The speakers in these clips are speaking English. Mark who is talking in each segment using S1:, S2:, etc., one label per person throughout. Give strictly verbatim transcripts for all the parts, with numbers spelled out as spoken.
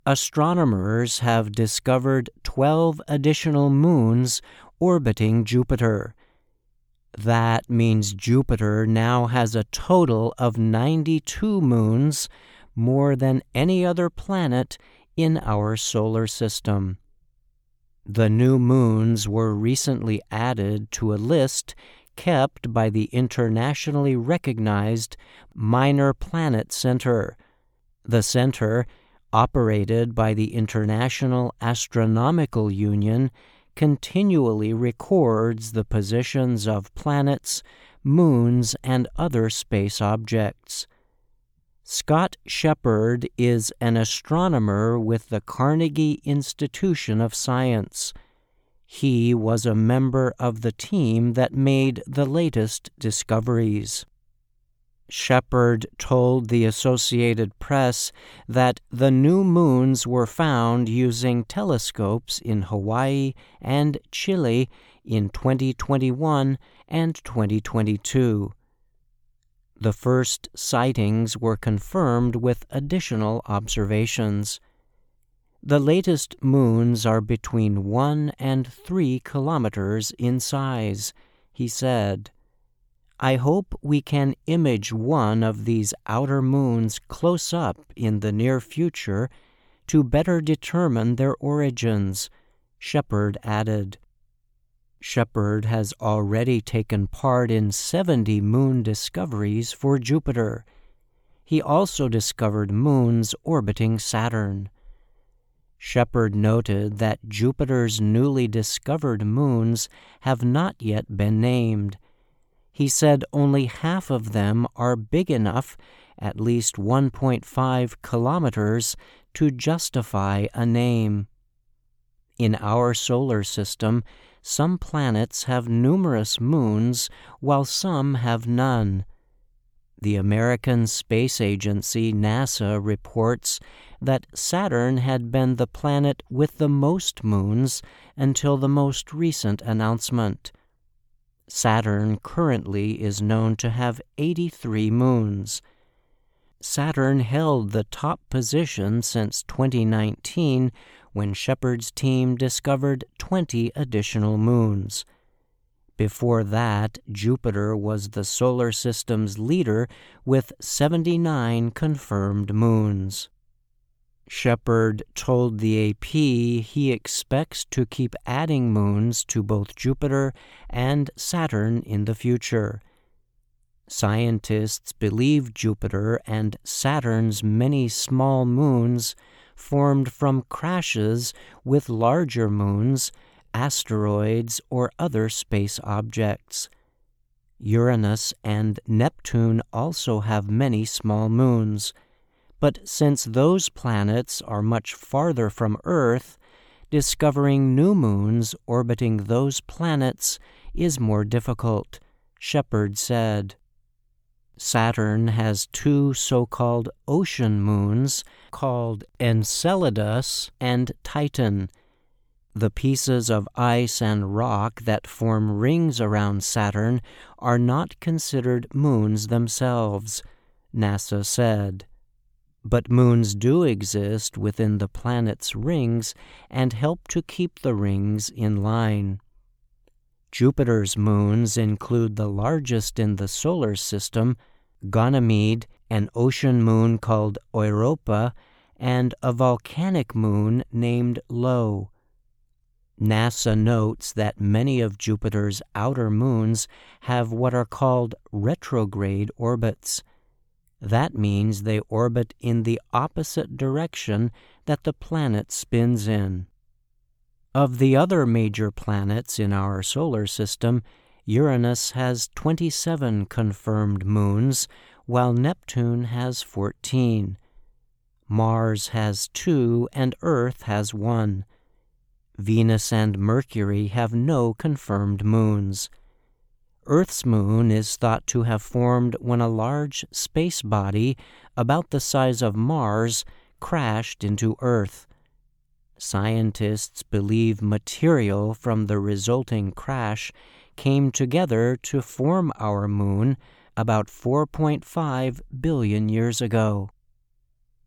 S1: Astronomers have discovered twelve additional moons orbiting Jupiter. That means Jupiter now has a total of ninety-two moons, more than any other planet in our solar system. The new moons were recently added to a list kept by the internationally recognized Minor Planet Center. The center, operated by the International Astronomical Union, continually records the positions of planets, moons, and other space objects. Scott Shepherd is an astronomer with the Carnegie Institution of Science. He was a member of the team that made the latest discoveries. Shepherd told the Associated Press that the new moons were found using telescopes in Hawaii and Chile in twenty twenty-one and twenty twenty-two. The first sightings were confirmed with additional observations. The latest moons are between one and three kilometers in size, he said. I hope we can image one of these outer moons close up in the near future to better determine their origins, Shepherd added. Shepherd has already taken part in seventy moon discoveries for Jupiter. He also discovered moons orbiting Saturn. Shepherd noted that Jupiter's newly discovered moons have not yet been named. He said only half of them are big enough, at least one point five kilometers, to justify a name. In our solar system, some planets have numerous moons, while some have none. The American Space Agency, NASA, reports that Saturn had been the planet with the most moons until the most recent announcement. Saturn currently is known to have eighty-three moons. Saturn held the top position since twenty nineteen, when Shepherd's team discovered twenty additional moons. Before that, Jupiter was the solar system's leader with seventy-nine confirmed moons. Shepherd told the A P he expects to keep adding moons to both Jupiter and Saturn in the future. Scientists believe Jupiter and Saturn's many small moons formed from crashes with larger moons, asteroids, or other space objects. Uranus and Neptune also have many small moons. But since those planets are much farther from Earth, discovering new moons orbiting those planets is more difficult, Shepherd said. Saturn has two so-called ocean moons called Enceladus and Titan. The pieces of ice and rock that form rings around Saturn are not considered moons themselves, NASA said. But moons do exist within the planet's rings and help to keep the rings in line. Jupiter's moons include the largest in the solar system, Ganymede, an ocean moon called Europa, and a volcanic moon named Io. NASA notes that many of Jupiter's outer moons have what are called retrograde orbits. That means they orbit in the opposite direction that the planet spins in. Of the other major planets in our solar system, Uranus has twenty-seven confirmed moons, while Neptune has fourteen. Mars has two, and Earth has one. Venus and Mercury have no confirmed moons. Earth's moon is thought to have formed when a large space body, about the size of Mars, crashed into Earth. Scientists believe material from the resulting crash came together to form our moon about four point five billion years ago.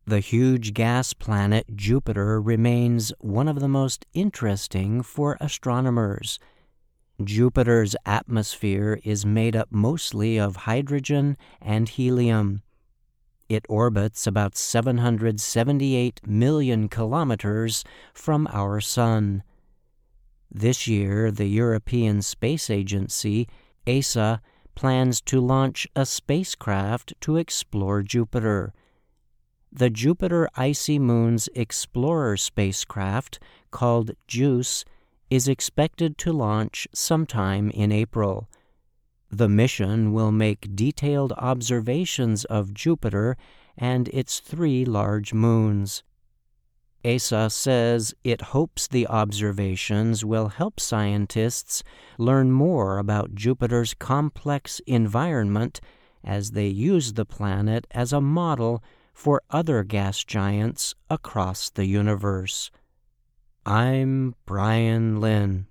S1: The huge gas planet Jupiter remains one of the most interesting for astronomers. Jupiter's atmosphere is made up mostly of hydrogen and helium. It orbits about seven hundred seventy-eight million kilometers from our Sun. This year, the European Space Agency, E S A, plans to launch a spacecraft to explore Jupiter. The Jupiter Icy Moons Explorer spacecraft, called JUICE, is expected to launch sometime in April. The mission will make detailed observations of Jupiter and its three large moons. E S A says it hopes the observations will help scientists learn more about Jupiter's complex environment as they use the planet as a model for other gas giants across the universe. I'm Brian Lynn.